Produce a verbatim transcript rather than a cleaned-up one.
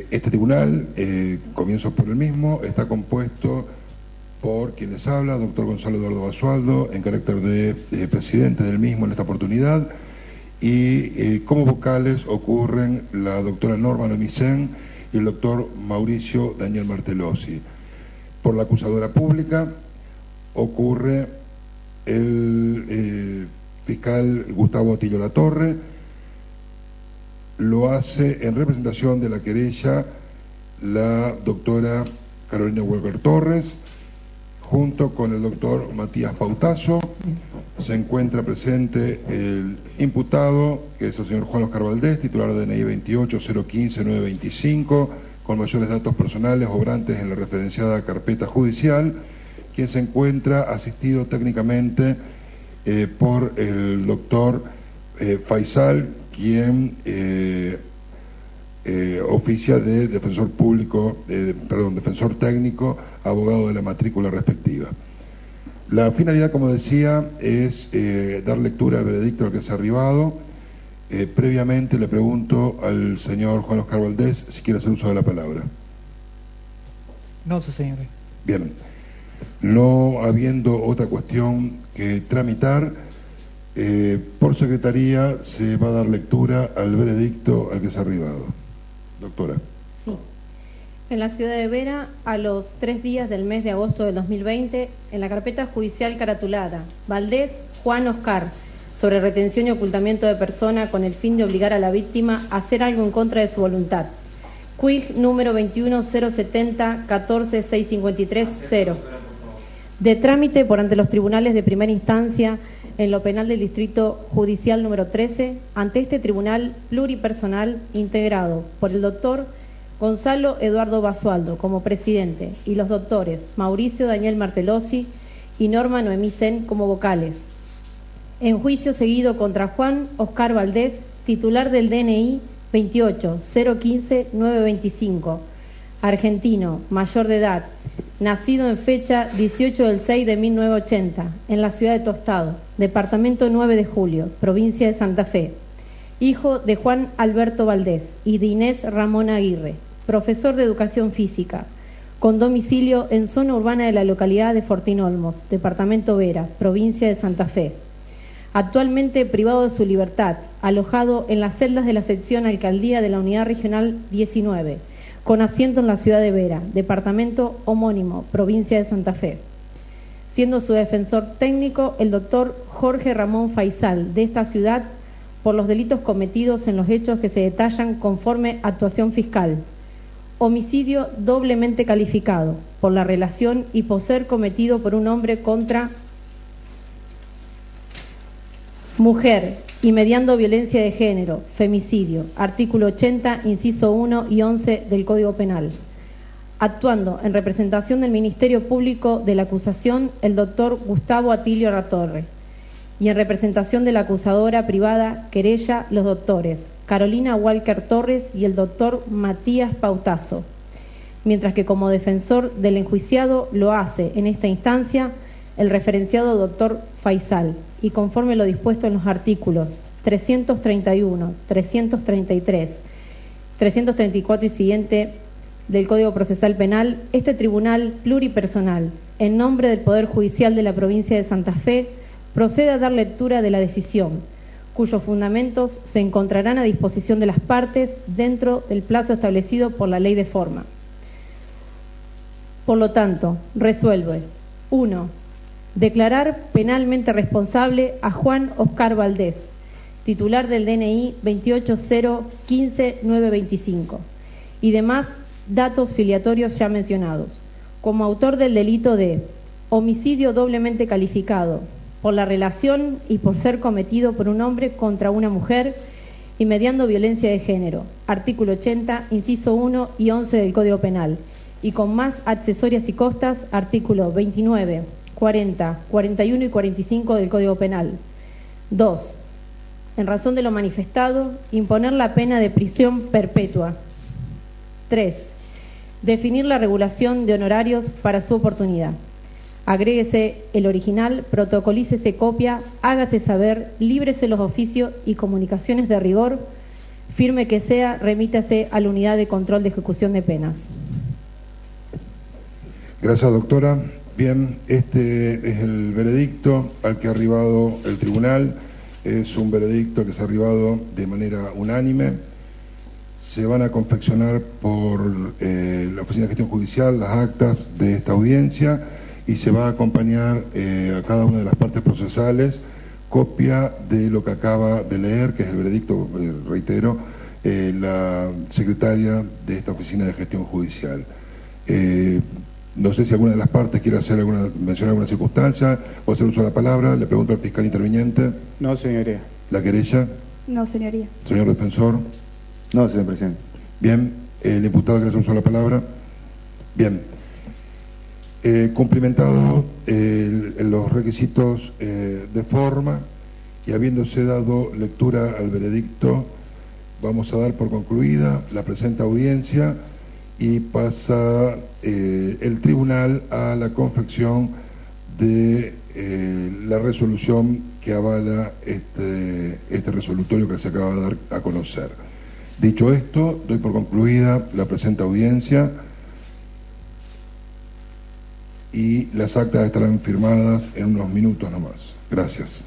este tribunal, eh, comienzo por el mismo, está compuesto por quienes habla, doctor Gonzalo Eduardo Basualdo, en carácter de eh, presidente del mismo en esta oportunidad, y eh, como vocales ocurren la doctora Norma Noemicén y el doctor Mauricio Daniel Martellosi. Por la acusadora pública ocurre el eh, fiscal Gustavo Atilio Latorre, lo hace en representación de la querella la doctora Carolina Walker Torres, junto con el doctor Matías Pautazo. Se encuentra presente el imputado, que es el señor Juan Oscar Valdés, titular de D N I veintiocho cero quince nueve veinticinco, con mayores datos personales obrantes en la referenciada carpeta judicial, quien se encuentra asistido técnicamente eh, por el doctor eh, Faisal, quien eh, eh, oficia de defensor público, eh, perdón, defensor técnico, abogado de la matrícula respectiva. La finalidad, como decía, es eh, dar lectura al veredicto al que se ha arribado. Eh, previamente le pregunto al señor Juan Oscar Valdés si quiere hacer uso de la palabra. No, su señor. Bien. No habiendo otra cuestión que tramitar, eh, por secretaría se va a dar lectura al veredicto al que se ha arribado. Doctora. Sí. En la ciudad de Vera, a los tres días del mes de agosto del dos mil veinte, en la carpeta judicial caratulada Valdés Juan Oscar, sobre retención y ocultamiento de persona con el fin de obligar a la víctima a hacer algo en contra de su voluntad. Quig número veintiuno cero setenta catorce seiscientos cincuenta y tres cero. De trámite por ante los tribunales de primera instancia en lo penal del Distrito Judicial número trece, ante este tribunal pluripersonal integrado por el doctor Gonzalo Eduardo Basualdo como presidente y los doctores Mauricio Daniel Martellosi y Norma Noemicén como vocales. En juicio seguido contra Juan Oscar Valdés, titular del D N I veintiocho cero quince nueve veinticinco, argentino, mayor de edad, nacido en fecha dieciocho del seis de mil novecientos ochenta, en la ciudad de Tostado, departamento nueve de julio, provincia de Santa Fe, hijo de Juan Alberto Valdés y de Inés Ramona Aguirre, profesor de educación física, con domicilio en zona urbana de la localidad de Fortín Olmos, departamento Vera, provincia de Santa Fe. Actualmente privado de su libertad, alojado en las celdas de la sección Alcaldía de la Unidad Regional diecinueve, con asiento en la ciudad de Vera, departamento homónimo, provincia de Santa Fe. Siendo su defensor técnico el doctor Jorge Ramón Faisal, de esta ciudad, por los delitos cometidos en los hechos que se detallan conforme actuación fiscal. Homicidio doblemente calificado, por la relación y por ser cometido por un hombre contra mujer y mediando violencia de género, femicidio, artículo ochenta, inciso uno y once del Código Penal. Actuando en representación del Ministerio Público de la acusación, el doctor Gustavo Atilio Latorre, y en representación de la acusadora privada querella, los doctores Carolina Walker Torres y el doctor Matías Pautazo, mientras que como defensor del enjuiciado lo hace en esta instancia el referenciado doctor Faisal, y conforme lo dispuesto en los artículos trescientos treinta y uno, trescientos treinta y tres, trescientos treinta y cuatro y siguiente del Código Procesal Penal, este tribunal pluripersonal, en nombre del Poder Judicial de la provincia de Santa Fe, procede a dar lectura de la decisión, cuyos fundamentos se encontrarán a disposición de las partes dentro del plazo establecido por la ley de forma. Por lo tanto, resuelve: uno. Declarar penalmente responsable a Juan Oscar Valdés, titular del D N I veintiocho cero quince nueve veinticinco, y demás datos filiatorios ya mencionados, como autor del delito de homicidio doblemente calificado, por la relación y por ser cometido por un hombre contra una mujer y mediando violencia de género, artículo ochenta, inciso uno y once del Código Penal, y con más accesorias y costas, artículo veintinueve, cuarenta, cuarenta y uno y cuarenta y cinco del Código Penal. dos. En razón de lo manifestado, imponer la pena de prisión perpetua. tres. Definir la regulación de honorarios para su oportunidad. Agréguese el original, protocolícese copia, hágase saber, líbrese los oficios y comunicaciones de rigor Firme que sea, remítase a la Unidad de Control de Ejecución de Penas. Gracias, doctora. Bien, este es el veredicto al que ha arribado el tribunal. Es un veredicto que se ha arribado de manera unánime. Se van a confeccionar por eh, la Oficina de Gestión Judicial las actas de esta audiencia y se va a acompañar eh, a cada una de las partes procesales copia de lo que acaba de leer, que es el veredicto, eh, reitero, eh, la secretaria de esta Oficina de Gestión Judicial. Eh, no sé si alguna de las partes quiere hacer alguna, mencionar alguna circunstancia o hacer uso de la palabra. Le pregunto al fiscal interviniente. No, señoría. ¿La querella? No, señoría. Señor defensor. No, señor presidente. Bien, el imputado quiere hacer uso de la palabra. Bien. Eh, cumplimentado eh, los requisitos eh, de forma y habiéndose dado lectura al veredicto, vamos a dar por concluida la presente audiencia y pasa eh, el tribunal a la confección de eh, la resolución que avala este, este resolutorio que se acaba de dar a conocer. Dicho esto, doy por concluida la presente audiencia y las actas estarán firmadas en unos minutos nomás. Gracias.